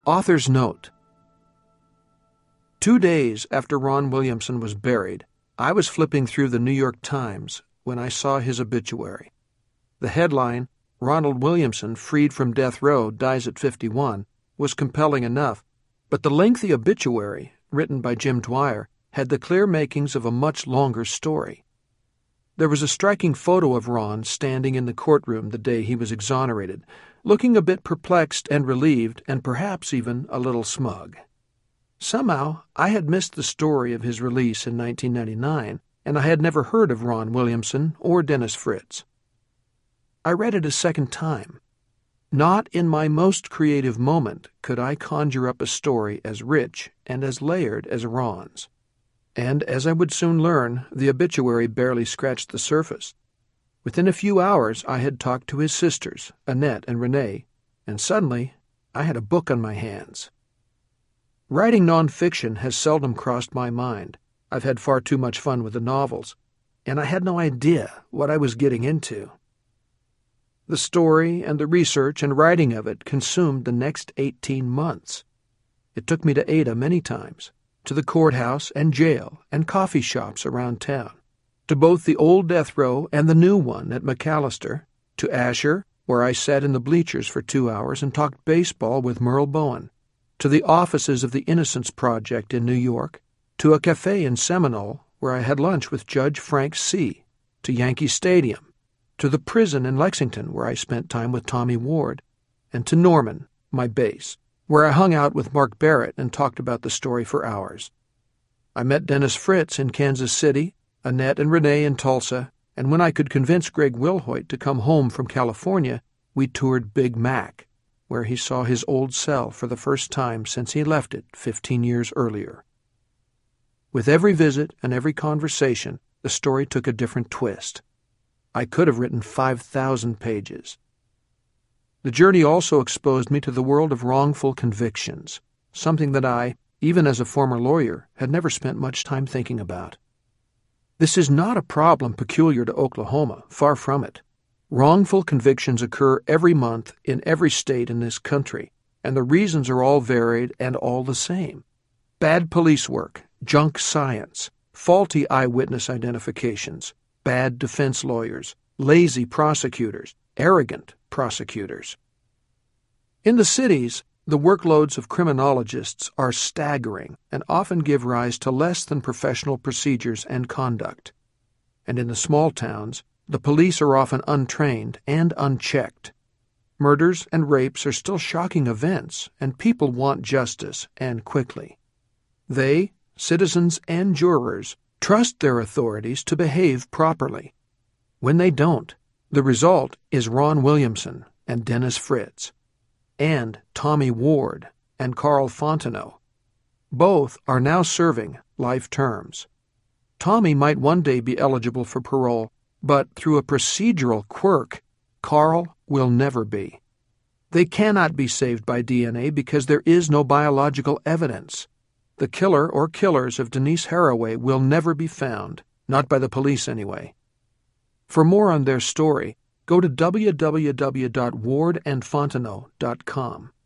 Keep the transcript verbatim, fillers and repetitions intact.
Author's note: Two days after Ron Williamson was buried, I was flipping through the New York Times when I saw his obituary. The headline, "Ronald Williamson, freed from death row, dies at fifty-one," was compelling enough, but the lengthy obituary, written by Jim Dwyer, had the clear makings of a much longer story. There was a striking photo of Ron standing in the courtroom the day he was exonerated, looking a bit perplexed and relieved, and perhaps even a little smug. Somehow, I had missed the story of his release in nineteen ninety-nine, and I had never heard of Ron Williamson or Dennis Fritz. I read it a second time. Not in my most creative moment could I conjure up a story as rich and as layered as Ron's. And, as I would soon learn, the obituary barely scratched the surface. Within a few hours I had talked to his sisters, Annette and Renee, and suddenly I had a book on my hands. Writing nonfiction has seldom crossed my mind. I've had far too much fun with the novels, and I had no idea what I was getting into. The story and the research and writing of it consumed the next eighteen months. It took me to Ada many times, to the courthouse and jail and coffee shops around town, to both the old death row and the new one at McAllister, to Asher, where I sat in the bleachers for two hours and talked baseball with Merle Bowen, to the offices of the Innocence Project in New York, to a cafe in Seminole where I had lunch with Judge Frank C., to Yankee Stadium, to the prison in Lexington where I spent time with Tommy Ward, and to Norman, my base, where I hung out with Mark Barrett and talked about the story for hours. I met Dennis Fritz in Kansas City, Annette and Renee in Tulsa, and when I could convince Greg Wilhoit to come home from California, we toured Big Mac, where he saw his old cell for the first time since he left it fifteen years earlier. With every visit and every conversation, the story took a different twist. I could have written five thousand pages. The journey also exposed me to the world of wrongful convictions, something that I, even as a former lawyer, had never spent much time thinking about. This is not a problem peculiar to Oklahoma, far from it. Wrongful convictions occur every month in every state in this country, and the reasons are all varied and all the same. Bad police work, junk science, faulty eyewitness identifications, bad defense lawyers, lazy prosecutors, arrogant prosecutors. In the cities, the workloads of criminologists are staggering and often give rise to less than professional procedures and conduct. And in the small towns, the police are often untrained and unchecked. Murders and rapes are still shocking events, and people want justice, and quickly. They, citizens and jurors, trust their authorities to behave properly. When they don't, the result is Ron Williamson and Dennis Fritz, and Tommy Ward and Carl Fontenot. Both are now serving life terms. Tommy might one day be eligible for parole, but through a procedural quirk, Carl will never be. They cannot be saved by D N A because there is no biological evidence. The killer or killers of Denise Haraway will never be found, not by the police anyway. For more on their story, go to w w w dot ward and fontenot dot com.